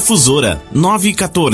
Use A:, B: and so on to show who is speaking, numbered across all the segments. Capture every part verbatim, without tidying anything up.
A: Difusora nove um quatro.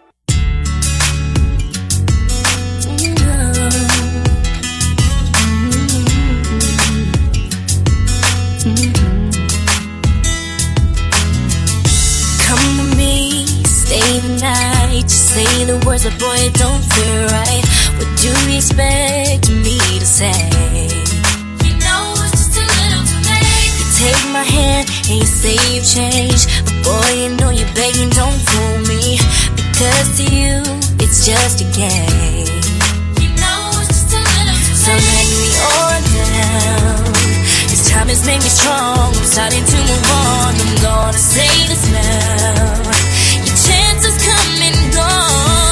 B: Say the words, but boy, it don't feel right. What do you expect me to say? You know it's just a little too late. You take my hand and you say you've changed, but boy, you know you're begging, don't fool me. Because to you, it's just a game. You know it's just a little too late. So let me on down. This time has made me strong. I'm starting to move on. I'm gonna say this now. Your chances come and gone.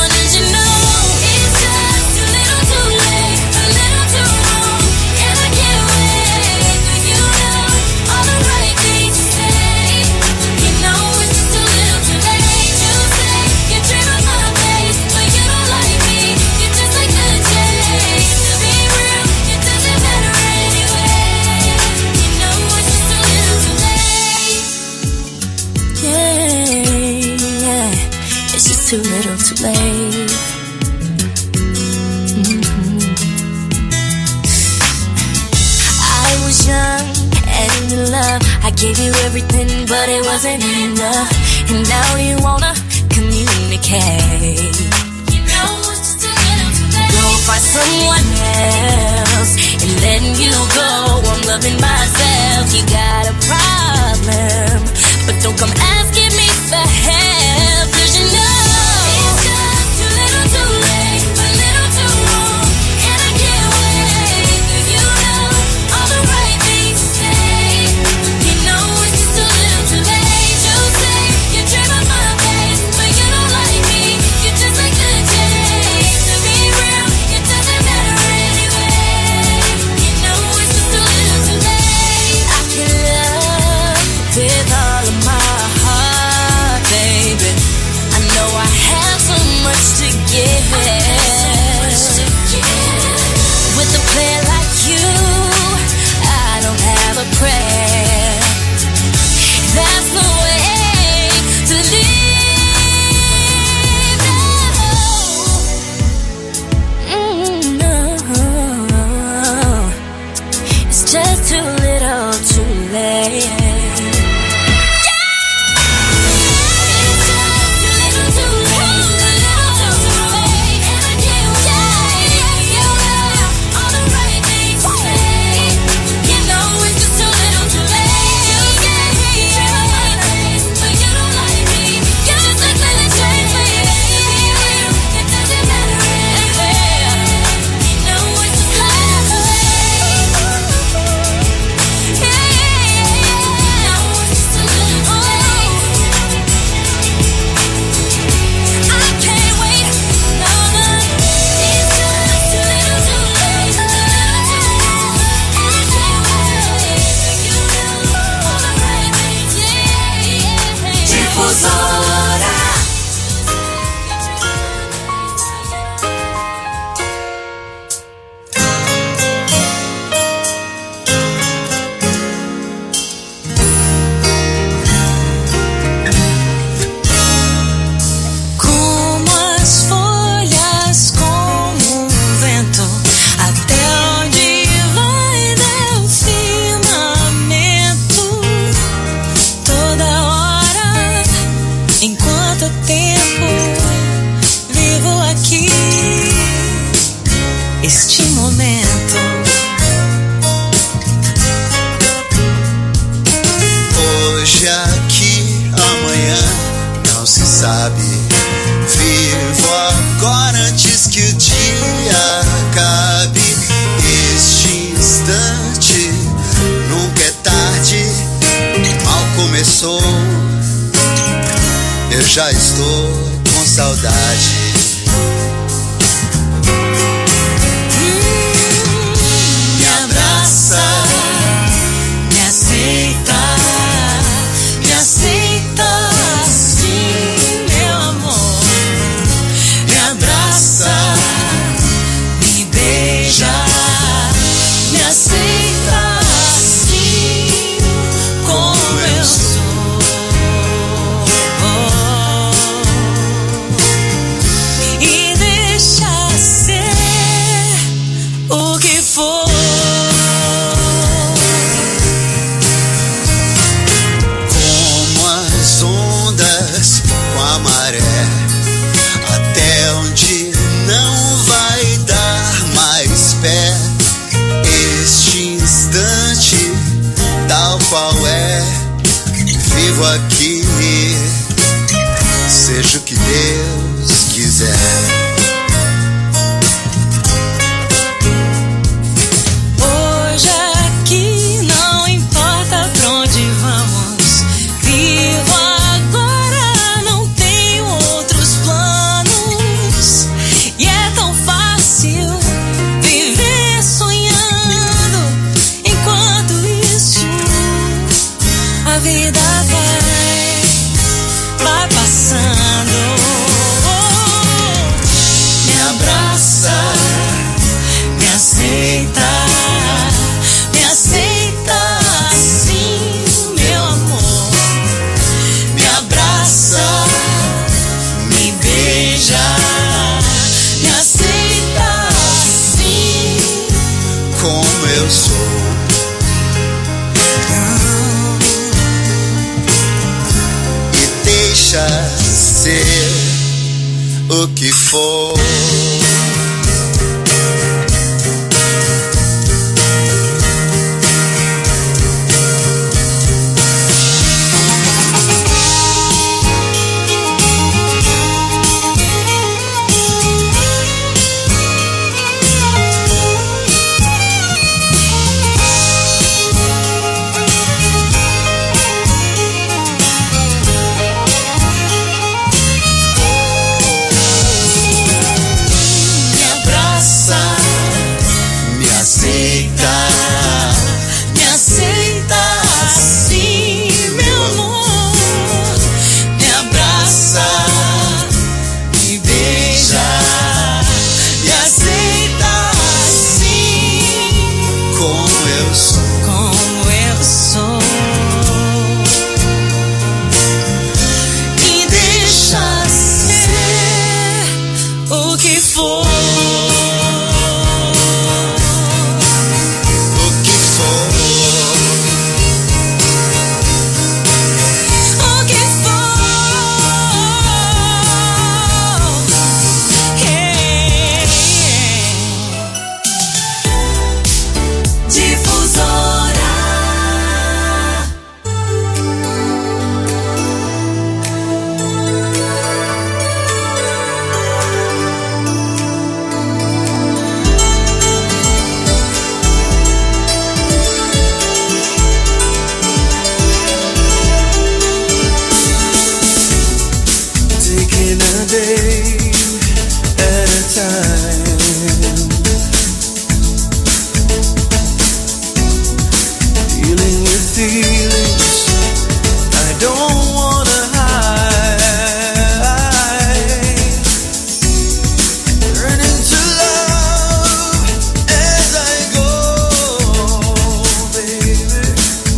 B: Too little, too late. Mm-hmm. I was young and in love. I gave you everything, but it wasn't enough. And now you wanna communicate. You know it's just a little too late. Go find someone else and letting you go. I'm loving myself. You got a problem, but don't come asking me for help. 'Cause you know
C: já estou com saudade. Hum, me abraça, me aceita, me aceita assim, meu amor. Me abraça, me beija, me aceita assim como eu sou. Oh.
D: vivo aqui, seja o que Deus quiser.
C: Hoje aqui não importa pra onde vamos, vivo agora, não tenho outros planos. E é tão fácil viver sonhando, enquanto isso a vida vai, vai passando. Me abraça, me aceita, me aceita assim, meu amor. Me abraça, me beija, me aceita assim,
D: Como eu sou, e deixa ser o que for.
C: me abraça,
D: Me aceita,
C: me aceita assim, meu amor. Me abraça, me beija, me aceita assim,
D: como eu sou.
C: como eu sou. E deixa ser o que for.
D: O que for,
C: O que for. Yeah. Difusora.
E: Taking a day at a time, dealing with feelings I don't wanna hide, learning to love as I go, baby,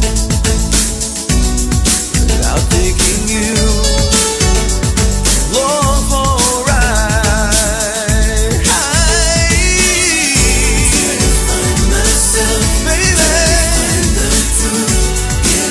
E: without thinking you long for a ride. Find myself, baby. Find the truth.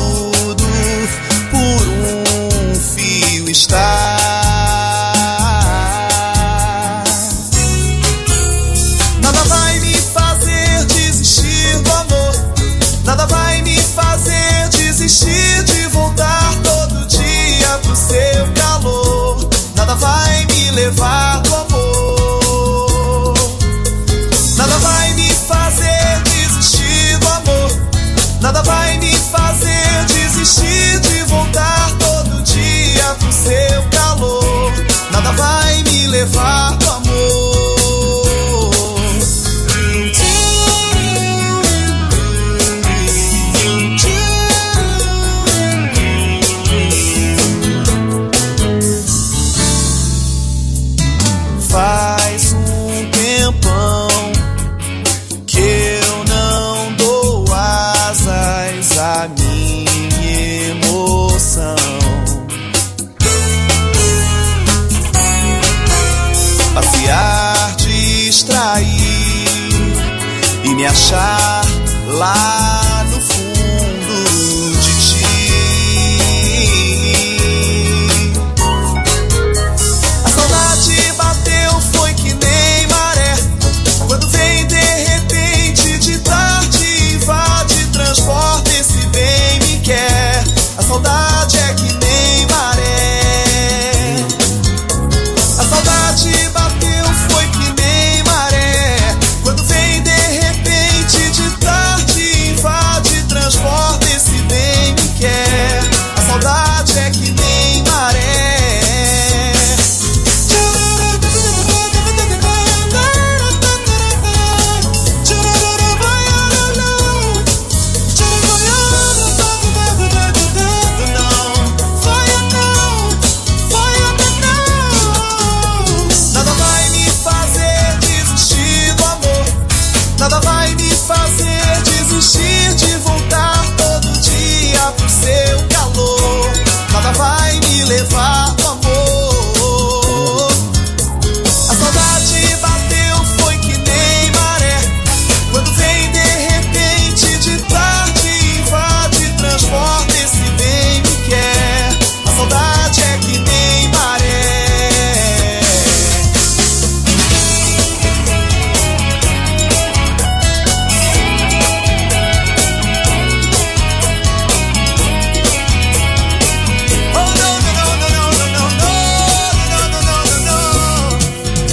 E: tudo por um fio está. Nada vai me fazer desistir do amor. Nada vai me fazer desistir de voltar todo dia pro seu calor. Nada vai me levar do amor. Nada vai me fazer desistir do amor. Nada vai me fazer desistir de voltar todo dia pro seu calor. Nada vai me levar do amor. Faz um tempão que eu não dou asas à minha emoção. Passear, distrair e me achar lá no fundo de ti. A saudade bateu, foi que nem maré. Quando vem de repente, de tarde, invade, transporta, esse bem me quer. A saudade é que nem maré. A saudade bateu, foi que nem maré. Quando vem de repente, de tarde, invade, transporta, esse bem me quer. A saudade é que nem maré. Nada vai me fazer desistir do amor. Nada vai me fazer desistir de voltar todo dia pro seu calor. Nada vai me levar do amor. A saudade bateu, foi que nem maré. Quando vem de repente, de tarde, invade, transporta, esse bem me quer. A saudade é que nem maré. Oh no no no no no no no no no no no no.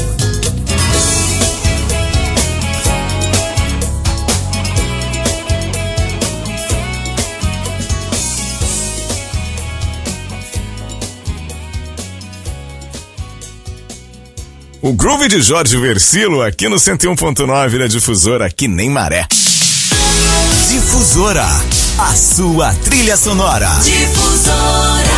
A: O groove de Jorge Versilo aqui no cento e um ponto nove da Difusora, que nem maré.
F: Difusora, a sua trilha sonora.
C: Difusora.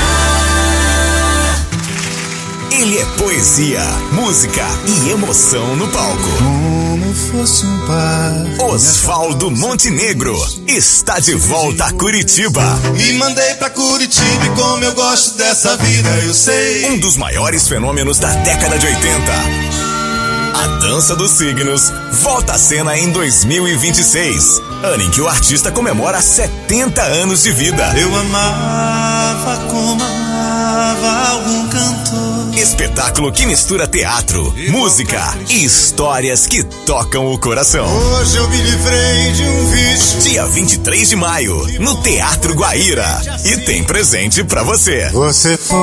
F: Ele é poesia, música e emoção no palco.
E: Como fosse um par.
F: Osvaldo Montenegro está de volta a Curitiba.
E: Me mandei pra Curitiba e como eu gosto dessa vida, eu sei.
F: Um dos maiores fenômenos da década de oitenta. A Dança dos Signos volta à cena em dois mil e vinte e seis, ano em que o artista comemora setenta anos de vida.
E: Eu amava como amava algum cantor.
F: Espetáculo que mistura teatro, música e histórias que tocam o coração.
E: Hoje eu me livrei de um vício.
F: Dia vinte e três de maio, no Teatro Guaíra. E tem presente pra você.
E: Você foi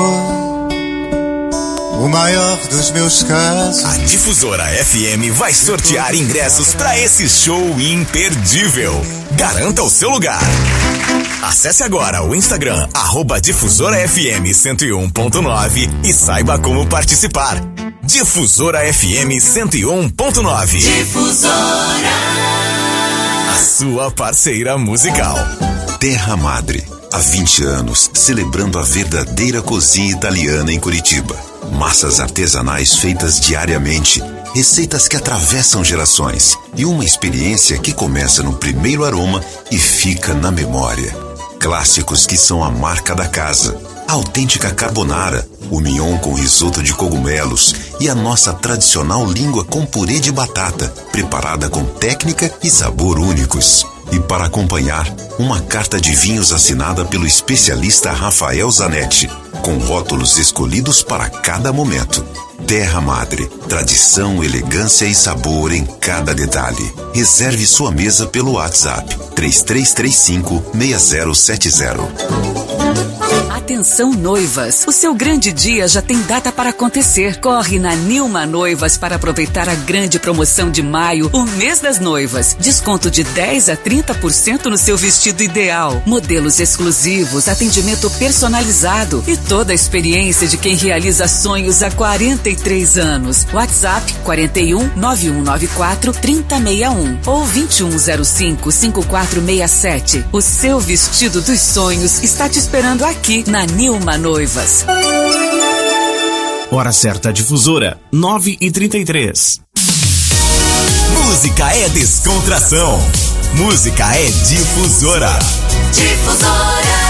E: o maior dos meus casos.
F: A Difusora F M vai sortear ingressos pra esse show imperdível. Garanta o seu lugar. Acesse agora o Instagram, arroba Difusora F M cento e um ponto nove e saiba como participar. Difusora F M cento e um ponto nove.
C: Difusora.
F: A sua parceira musical.
G: Terra Madre, há vinte anos, celebrando a verdadeira cozinha italiana em Curitiba. Massas artesanais feitas diariamente, receitas que atravessam gerações e uma experiência que começa no primeiro aroma e fica na memória. Clássicos que são a marca da casa. A autêntica carbonara, o mignon com risoto de cogumelos e a nossa tradicional língua com purê de batata, preparada com técnica e sabor únicos. E para acompanhar, uma carta de vinhos assinada pelo especialista Rafael Zanetti, com rótulos escolhidos para cada momento. Terra Madre, tradição, elegância e sabor em cada detalhe. Reserve sua mesa pelo WhatsApp três três três cinco, seis zero sete zero.
H: Atenção noivas, o seu grande dia já tem data para acontecer. Corre na Nilma Noivas para aproveitar a grande promoção de maio, o mês das noivas. Desconto de dez a trinta por cento no seu vestido ideal. Modelos exclusivos, atendimento personalizado e toda a experiência de quem realiza sonhos há quarenta e três anos. WhatsApp quarenta e um, nove um nove quatro, trinta sessenta e um ou vinte e um zero cinco, cinco quatro seis sete. O seu vestido dos sonhos está te esperando aqui na Nilma Noivas.
I: Hora certa difusora, nove e trinta e três.
F: Música é descontração. Música é difusora.
C: Difusora.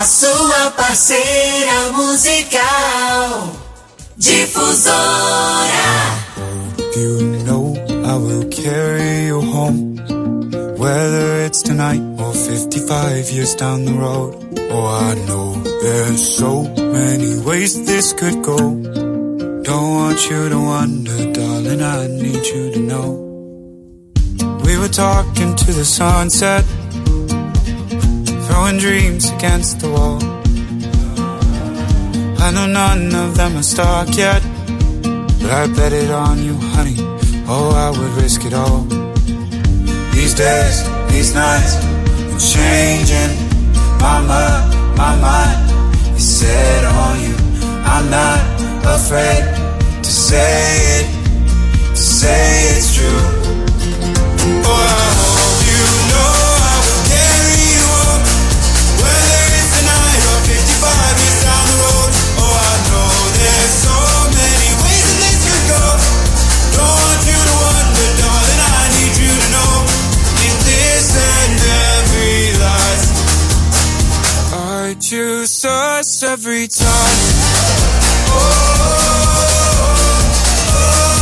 C: Sua parceira musical, Difusora.
J: You know I will carry you home, whether it's tonight or fifty-five years down the road. Oh, I know there's so many ways this could go. Don't want you to wonder, darling, I need you to know. We were talking to the sunset, throwing dreams against the wall. I know none of them are stuck yet, but I bet it on you, honey. Oh, I would risk it all. These days, these nights, I'm changing. Mama, my mind is set on you. I'm not afraid to say it, to say it's true. Oh, I hope you know I will carry you home, whether it's tonight or fifty-five years down the road. Oh, I know there's so many ways that this could go. Don't want you to wonder, darling, I need you to know. In this and every life, I choose us every time. Oh, oh, oh,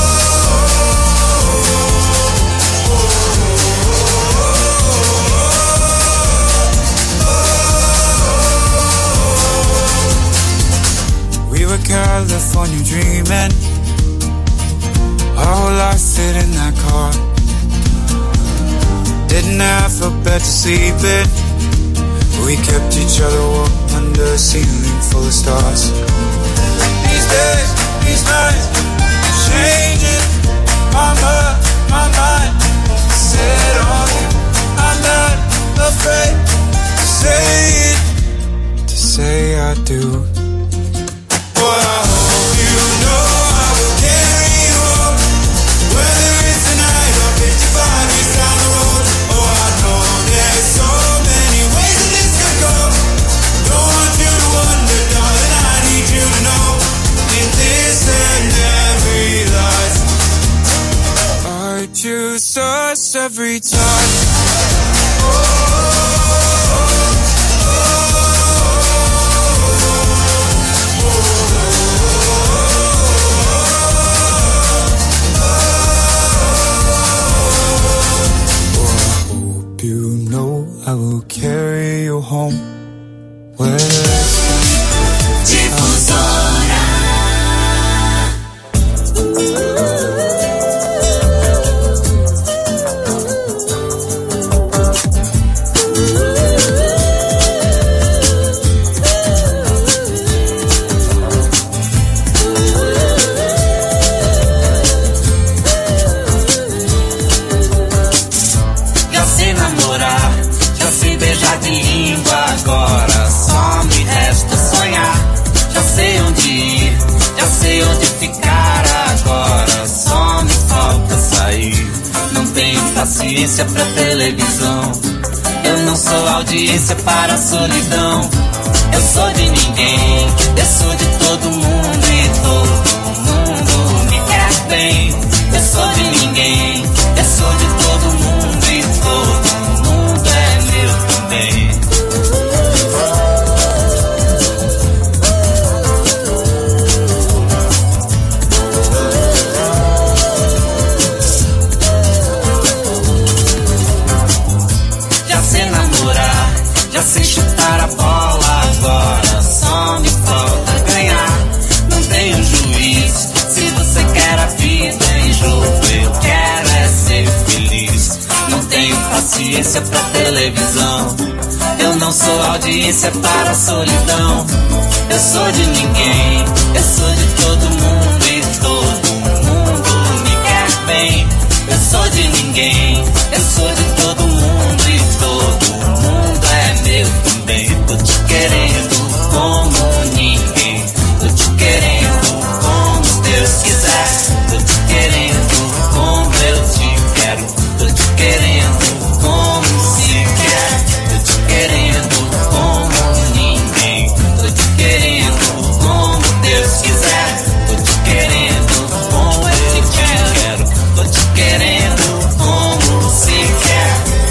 J: oh, we were California dreaming, our whole life fit in that car. Didn't have a bed to sleep in, we kept each other warm under a ceiling full of stars. These days, these nights, I'm changing. Mama, my mind set on you. I'm not afraid to say it, to say I do. Boy, I hope you know I will carry you home, whether it's tonight or fifty-five years down the road. Oh, I know there's so many ways that this could go. Don't want you to wonder, darling, I need you to know. In this and every life, I choose us every time. Oh, oh, you know I will carry you home, whether it's
C: Difusora.
K: Já sei namorar, já sei beijar de língua, agora só me resta sonhar. Já sei onde ir, já sei onde ficar, agora só me falta sair. Não tenho paciência pra televisão, eu não sou audiência para a solidão. Eu sou de ninguém, eu sou de todo mundo e todo mundo me quer bem. Eu sou de ninguém, eu sou de todo mundo e todo mundo é meu também. Já sei namorar, já sei chutar a bola, agora só me falta ganhar. Não tenho juiz, se você quer a vida em jogo, eu quero é ser feliz. Não tenho paciência pra televisão, eu não sou audiência para a solidão. Eu sou de ninguém, eu sou de todo mundo e todo mundo me quer bem. Eu sou de ninguém, eu sou de todo mundo e todo mundo é meu também. Tô te querendo como ninguém, tô te querendo como Deus quiser. Tô te querendo como eu te quero, tô te querendo como se quer. Tô te querendo como ninguém, tô te querendo como Deus quiser. Tô te querendo como eu te quero, tô te querendo como se quer.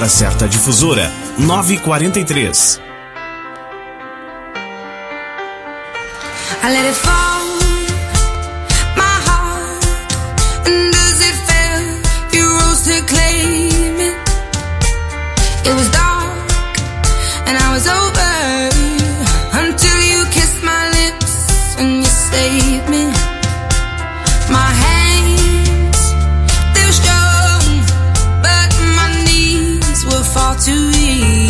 I: Hora certa difusora, nove e quarenta e três.
L: I let it fall, my heart, and as it fell, you rose to claim it. It was dark, and I was over, until you kissed my lips, and you saved me. My hands, they were strong, but my knees were far too weak.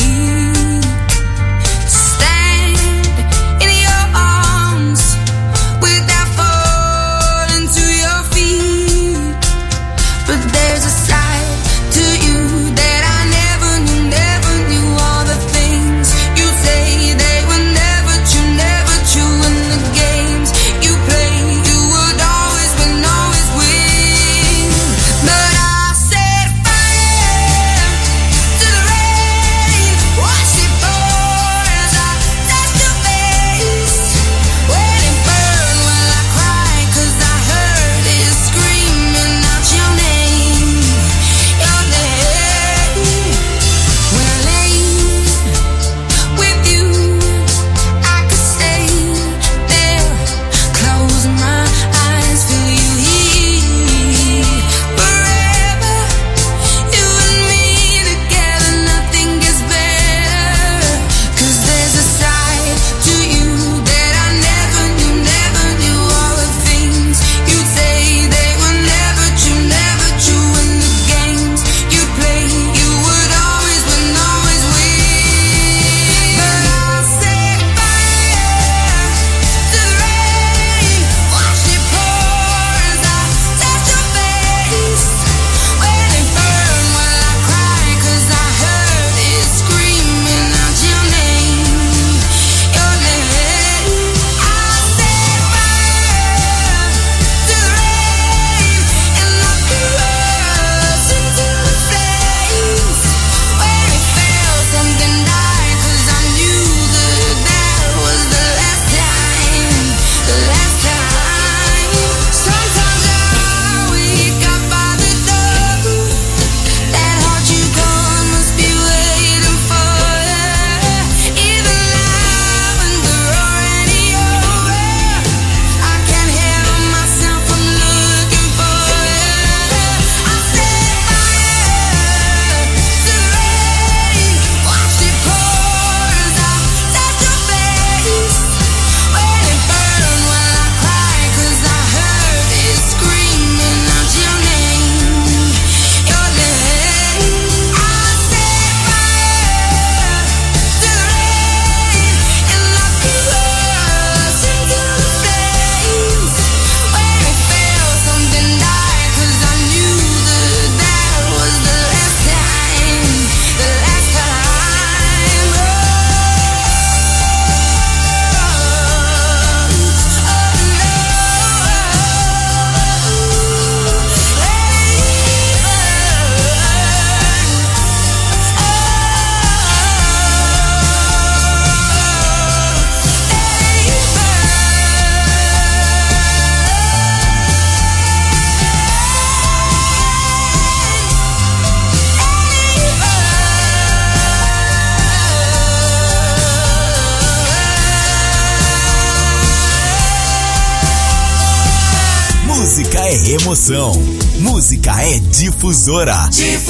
F: Música é emoção. Música é difusora.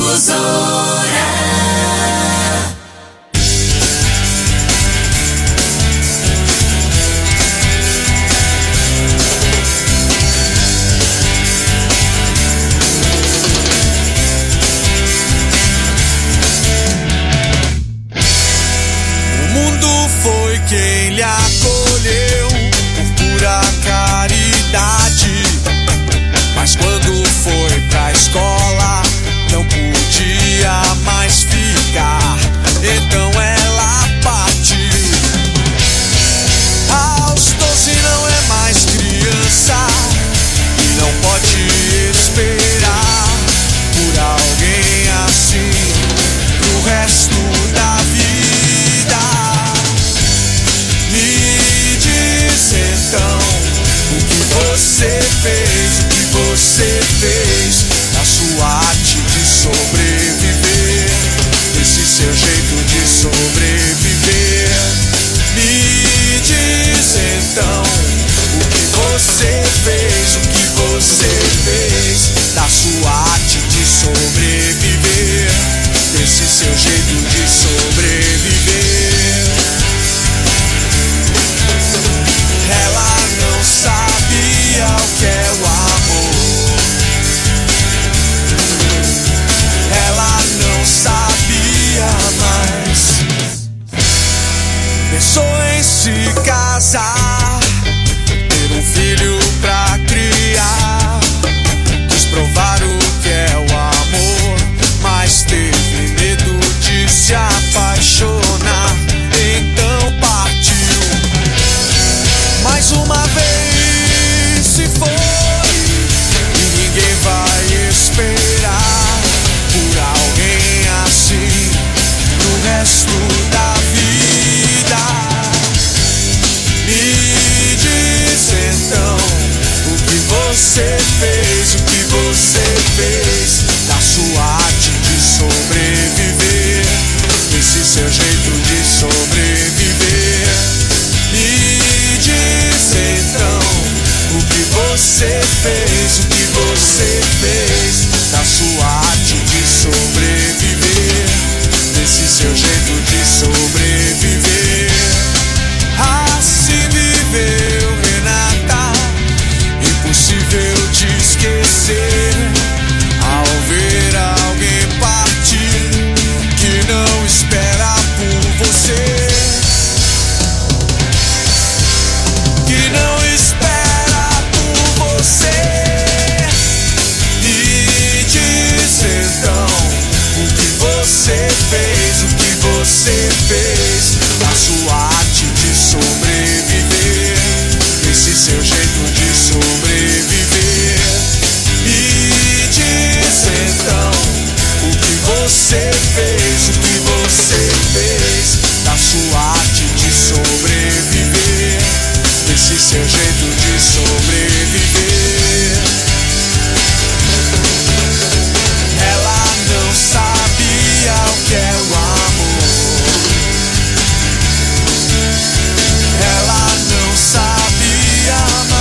C: Difusora.
E: O mundo foi quem lhe acolheu por pura caridade. Mas quando foi pra escola, não podia mais ficar. jeito de sobreviver. Me diz então o que você fez, o que você fez da sua arte de sobreviver, desse seu jeito de sobreviver. Ela não sabia o que é o amor. Ela não sabia mais. Pensou em se casar, ter um filho pra criar. Quis provar o que é o amor, mas teve medo de se apaixonar. Então partiu. Mais uma vez se foi, e ninguém vai esperar por alguém assim no resto da vida. Me diz então o que você fez, o que você fez da sua arte de sobreviver, desse seu jeito de sobreviver. Me diz então o que você fez, o que você fez da sua arte de sobreviver, desse seu jeito de sobreviver. Assim viveu Renata, impossível te esquecer, ao ver alguém partir que não espera por você, que não espera por você. Me diz então o que você fez, o que você fez da sua arte de sobreviver, desse seu jeito de sobreviver. Me diz então o que você fez, o que você fez da sua arte de sobreviver, desse seu jeito de sobreviver. Ela não sabia o que é o amor. Ela não sabia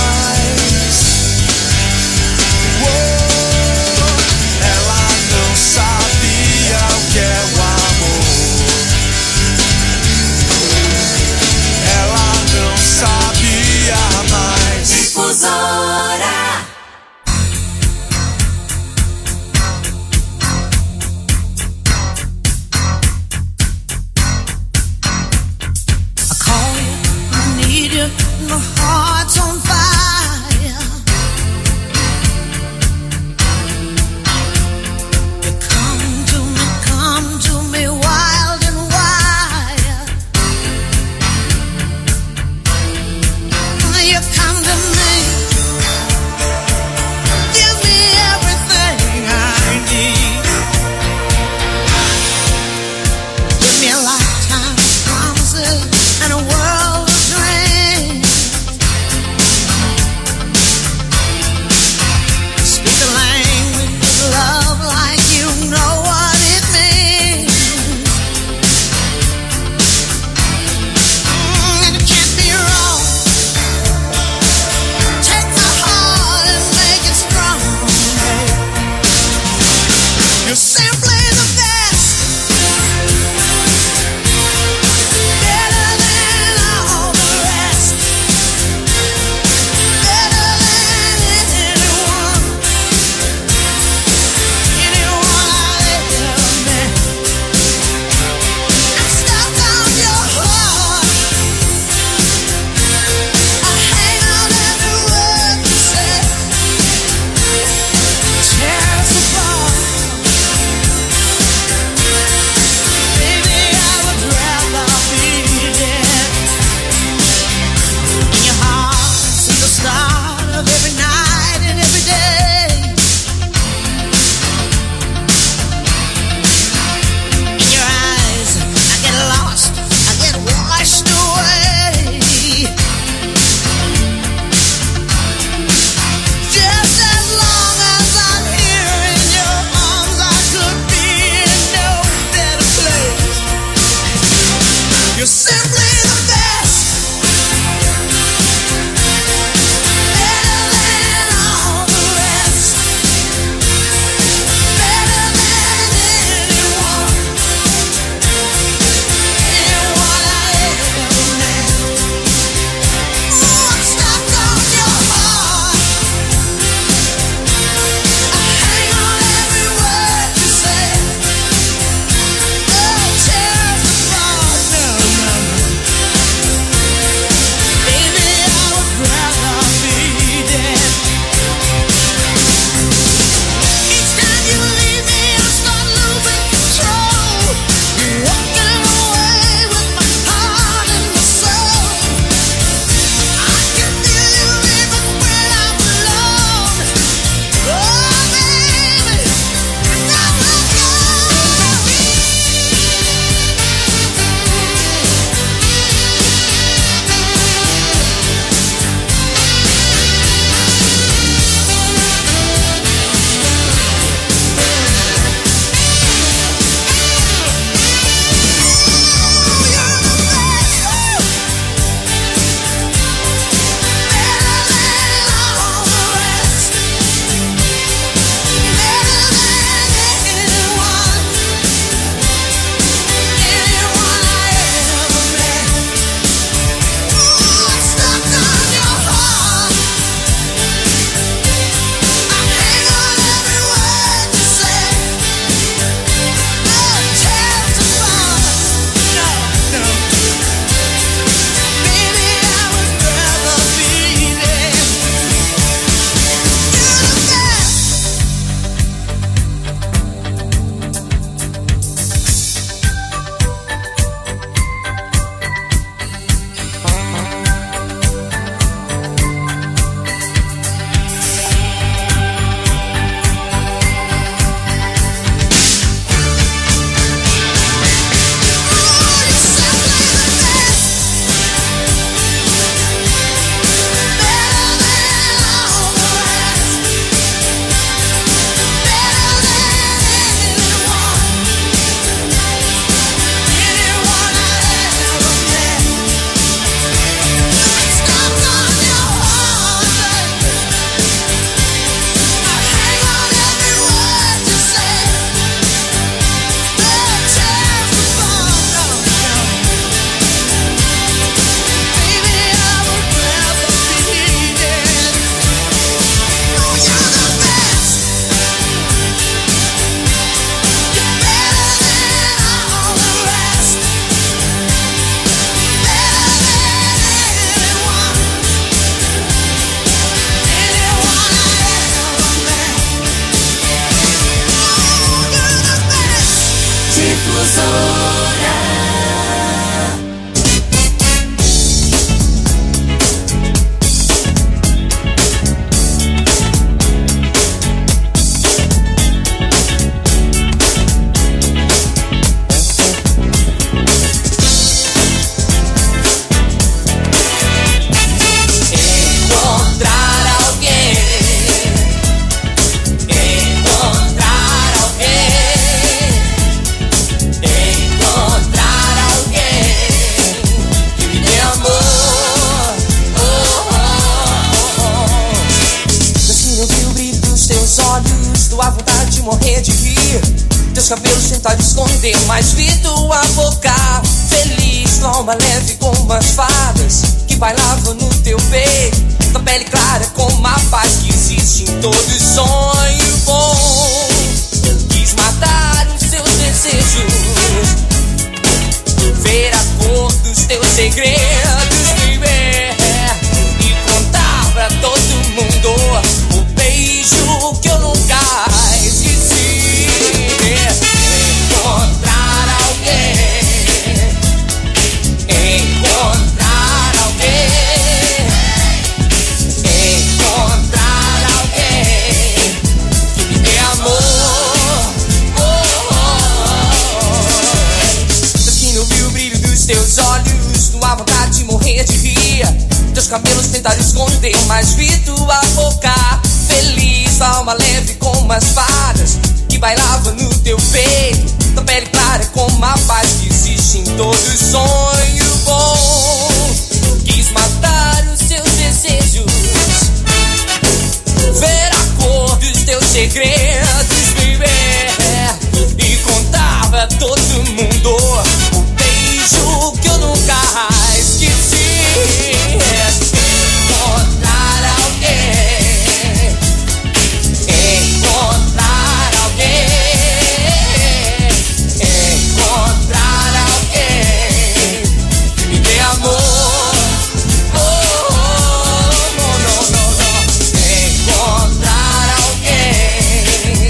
M: Teus cabelos tentaram esconder, mas vi tua boca feliz, tua alma leve como as fadas que bailavam no teu peito, tua pele clara como a paz que existe em todo sonho bom. Quis matar os seus desejos, ver a cor dos teus segredos, viver e contar pra todo mundo o beijo que eu nunca esqueci. Encontrar alguém, encontrar alguém, encontrar alguém que me dê amor. Oh, oh, oh. Que não vi o brilho dos teus olhos, não há vontade de morrer de rir. Teus cabelos tentaram esconder, mas vi tua boca feliz, tua alma leve como as fadas que bailava no teu peito, tua pele clara como a paz que existe em todo sonho bom. Quis matar os seus desejos, ver a cor dos teus segredos, viver e contar pra todo mundo o beijo que eu nunca esqueci. Encontrar alguém, encontrar alguém, encontrar alguém que me dê amor. Oh, oh, oh, não, não, não. Encontrar alguém,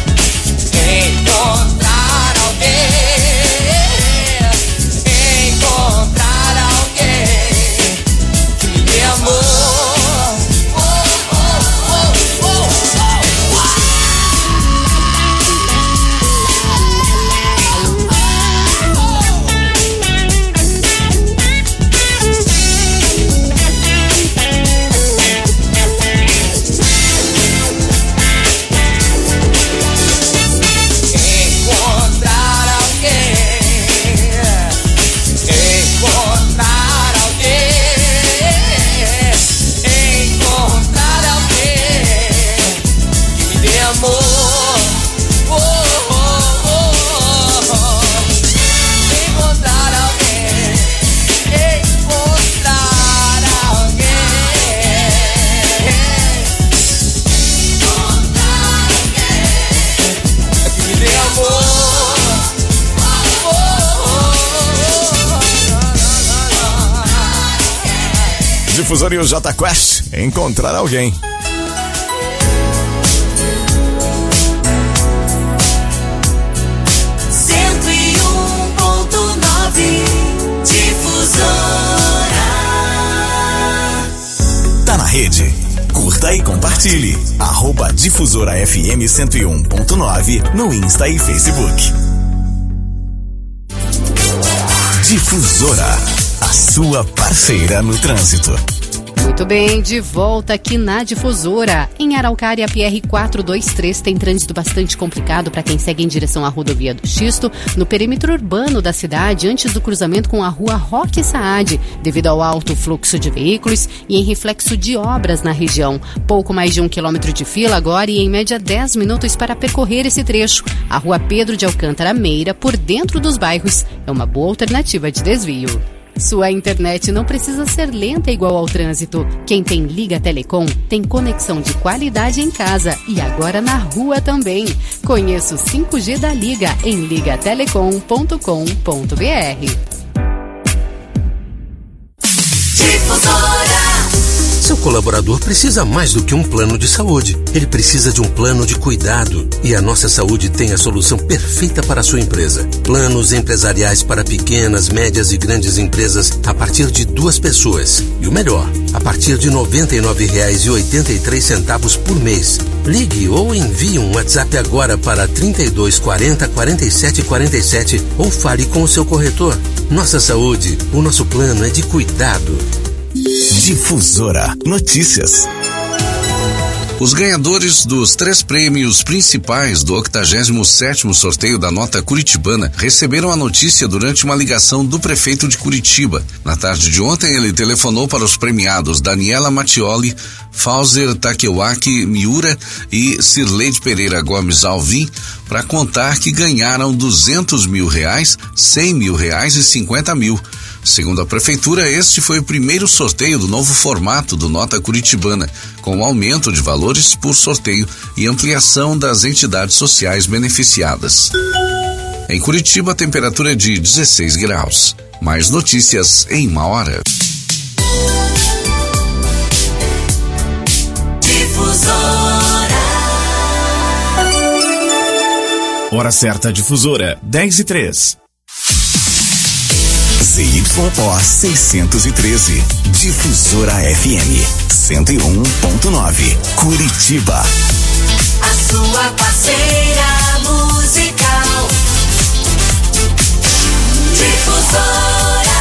M: encontrar alguém, encontrar alguém que me dê amor. Oh, oh, oh, oh, oh, encontrar alguém, encontrar alguém, encontrar alguém que me dê amor. Oh, oh, oh, oh. Encontrar alguém, encontrar alguém, encontrar alguém que me dê amor. Oh, oh, oh.
A: Difusor e o J Quest, encontrar alguém.
C: cento e um ponto nove Difusora.
F: Tá na rede. Curta e compartilhe. Arroba Difusora F M cento e um ponto nove no Insta e Facebook. Difusora, a sua parceira no trânsito.
N: Muito bem, de volta aqui na Difusora. Em Araucária, P R quatrocentos e vinte e três tem trânsito bastante complicado para quem segue em direção à rodovia do Xisto, no perímetro urbano da cidade, antes do cruzamento com a rua Roque Saad, devido ao alto fluxo de veículos e em reflexo de obras na região. Pouco mais de um quilômetro de fila agora e em média dez minutos para percorrer esse trecho. A rua Pedro de Alcântara Meira, por dentro dos bairros, é uma boa alternativa de desvio. Sua internet não precisa ser lenta igual ao trânsito. Quem tem Liga Telecom tem conexão de qualidade em casa e agora na rua também. Conheça o cinco G da Liga em liga telecom ponto com ponto b r.
C: Difusora.
O: Seu colaborador precisa mais do que um plano de saúde. Ele precisa de um plano de cuidado. E a Nossa Saúde tem a solução perfeita para a sua empresa. Planos empresariais para pequenas, médias e grandes empresas a partir de duas pessoas. E o melhor, a partir de noventa e nove reais e oitenta e três centavos por mês. Ligue ou envie um WhatsApp agora para trinta e dois quarenta, quarenta e sete quarenta e sete ou fale com o seu corretor. Nossa Saúde, o nosso plano é de cuidado.
F: Difusora Notícias.
P: Os ganhadores dos três prêmios principais do octagésimo sétimo sorteio da Nota Curitibana receberam a notícia durante uma ligação do prefeito de Curitiba. Na tarde de ontem, ele telefonou para os premiados Daniela Mattioli, Fauser Takewaki Miura e Cirleide Pereira Gomes Alvim para contar que ganharam duzentos mil reais, cem mil reais e cinquenta mil. Segundo a prefeitura, este foi o primeiro sorteio do novo formato do Nota Curitibana, com aumento de valores por sorteio e ampliação das entidades sociais beneficiadas. Em Curitiba, a temperatura é de dezesseis graus. Mais notícias em uma hora.
C: Difusora.
I: Hora certa, Difusora, dez e três.
F: Z Y O seiscentos e treze, Difusora F M, cento e um ponto nove, Curitiba.
C: A sua parceira musical. Difusora.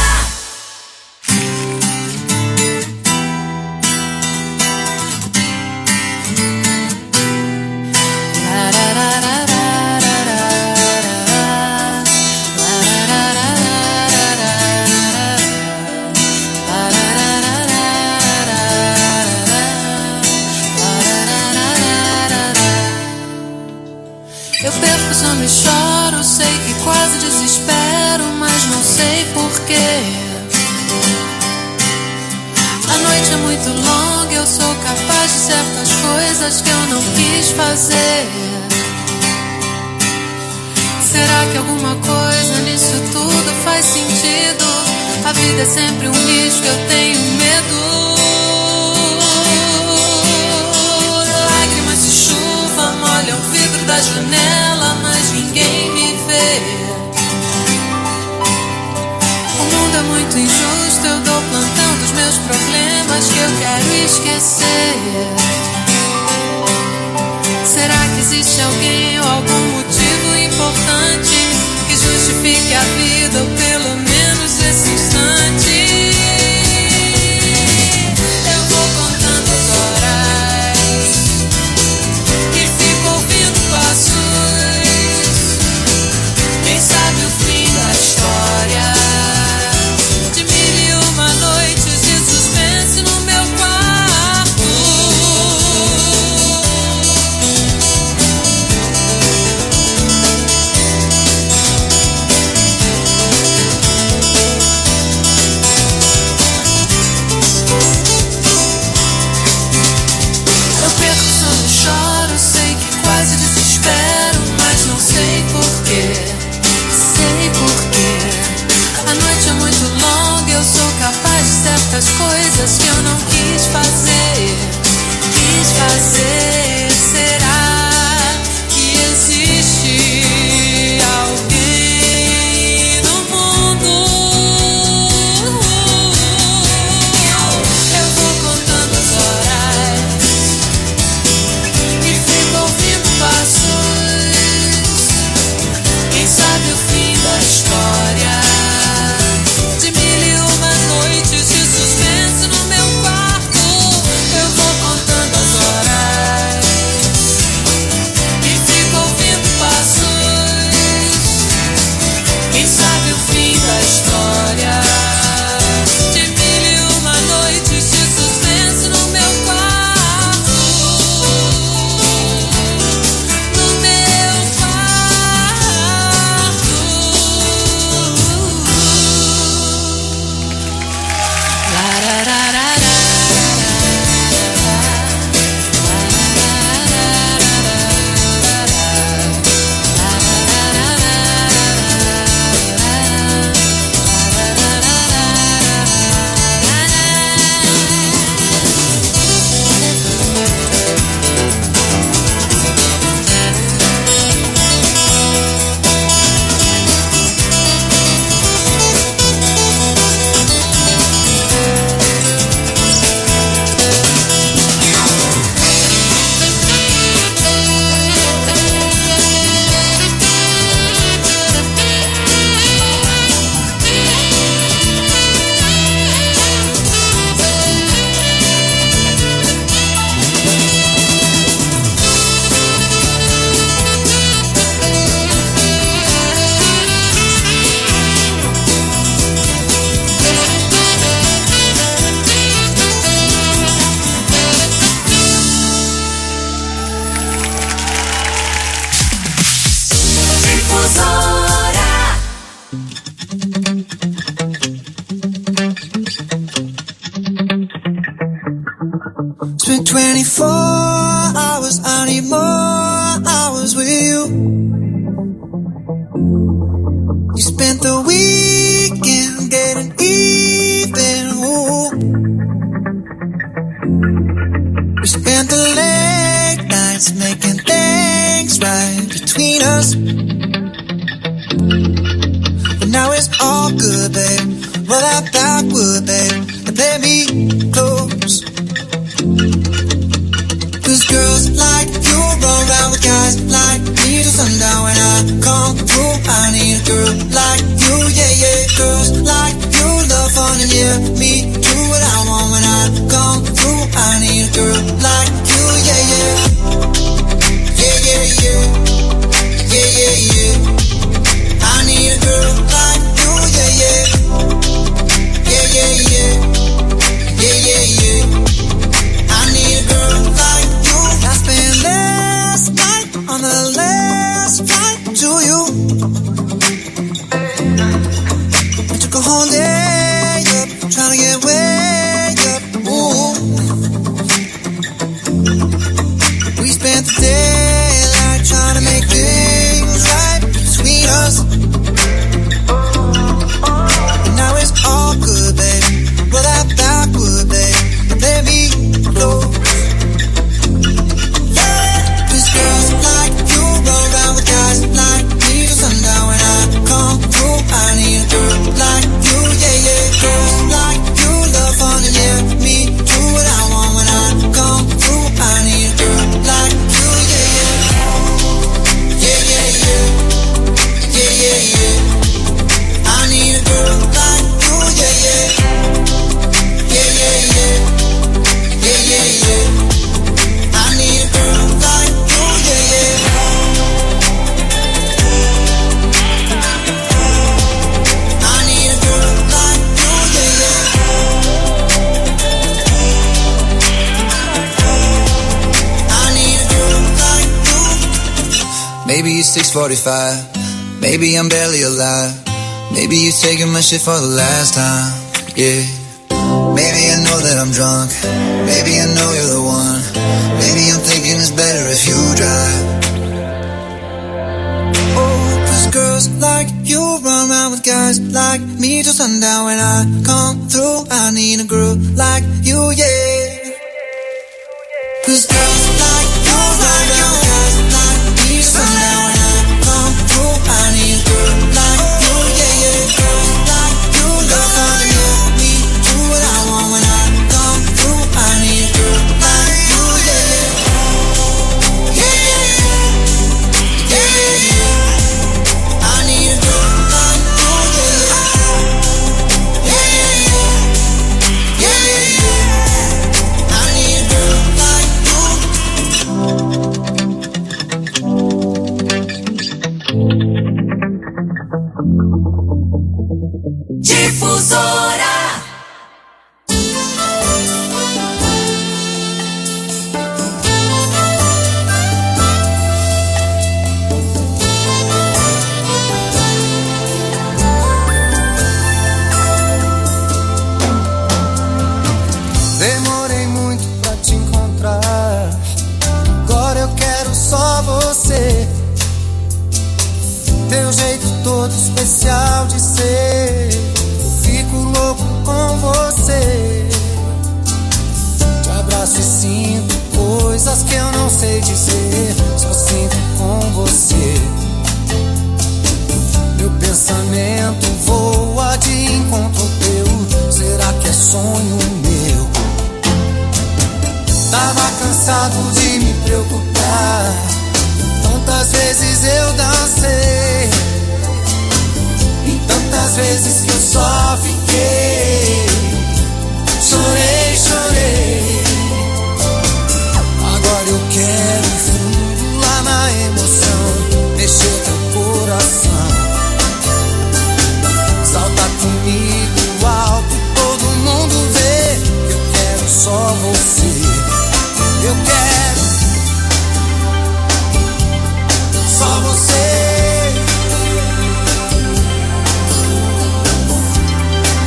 L: Eu perco, só me choro, sei que quase desespero, mas não sei porquê. A noite é muito longa, eu sou capaz de certas coisas que eu não quis fazer. Será que alguma coisa nisso tudo faz sentido? A vida é sempre um risco, eu tenho medo. Lágrimas de chuva molham o vidro da janela, mas ninguém me vê. O mundo é muito injusto, eu dou plantão dos meus problemas que eu quero esquecer. Será que existe alguém ou algum motivo importante que justifique a vida, ou pelo menos esse instante? Eu vou contando as horas e fico ouvindo passos. Quem sabe o fim da história de mil e uma noites de suspense no meu quarto. Eu perco o sono, choro, sei que quase desespero, mas não sei porquê. Sei porquê. A noite é muito longa, eu sou capaz de certas coisas que eu não quis fazer. Quis fazer. Será que existe alguém no mundo? Eu vou contando as horas e fico ouvindo passos. Quem sabe o fim da história de mil e uma noites de suspense no meu quarto. Eu vou contando as horas
Q: Well, I thought would, babe, and play me close. Cause girls like you run around with guys like me till sundown. When I come through, I need a girl like you, yeah, yeah. Girls like you love fun and yeah, me do what I want. When I come through, I need a girl like you, yeah, yeah. Yeah, yeah, yeah. Yeah, yeah, yeah. I need a girl like you, yeah, yeah. Yeah, yeah, yeah. Yeah, yeah, yeah. I need a girl like you. I spent last night on the last flight to you. I took a whole day up, trying to get way up. Ooh. We spent the daylight trying to make things right between us. And now it's all good, baby. Well, I thought would, baby. Let me close. Cause girls like you run around with guys like me till sundown. When I come through, I need a girl like you, yeah, yeah. Girls like you love fun and yeah, me do what I want. When I come through, I need a girl like you, yeah, yeah. Yeah, yeah, yeah. Yeah, yeah, yeah. I need a girl like you, yeah, yeah. Yeah, yeah, yeah. Yeah, yeah, yeah. I need a girl like you, yeah, yeah. I need a girl like you, yeah, yeah. I need a girl like you. Maybe it's six forty-five. Maybe I'm barely alive. Maybe you're taking my shit for the last time. Yeah. Maybe I know that I'm drunk. Maybe I know you're the one. Maybe I'm thinking it's better if you drive. Oh, cause girls like you run around with guys like me till sundown. When I come through, I need a girl like you, yeah. Cause girls like you run around with guys like me till sundown. When I come through, I need a girl like you, yeah, yeah. Girls like you love fun, yeah. Me do what I want. When I come through, I need a girl like you, yeah, yeah. Yeah, yeah, yeah. Yeah, yeah, yeah. I need a girl like you, yeah, yeah. Yeah, yeah, yeah. Yeah, yeah, yeah. I need a girl like you.
C: Difusora.
E: Demorei muito pra te encontrar. Agora eu quero só você. Teu jeito todo especial de ser. Eu fico louco com você. Te abraço e sinto coisas que eu não sei dizer. Só sinto com você. Meu pensamento voa de encontro teu. Será que é sonho meu? Tava cansado de me preocupar. Tantas vezes eu dancei. E tantas vezes que eu só fiquei. Chorei, chorei. Agora eu quero ir fundo lá na emoção. Mexer teu coração. Salta comigo alto, todo mundo vê. Eu quero só você. Eu quero só você.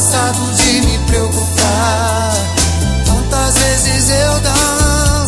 Q: cansado de me preocupar. Tantas vezes eu dava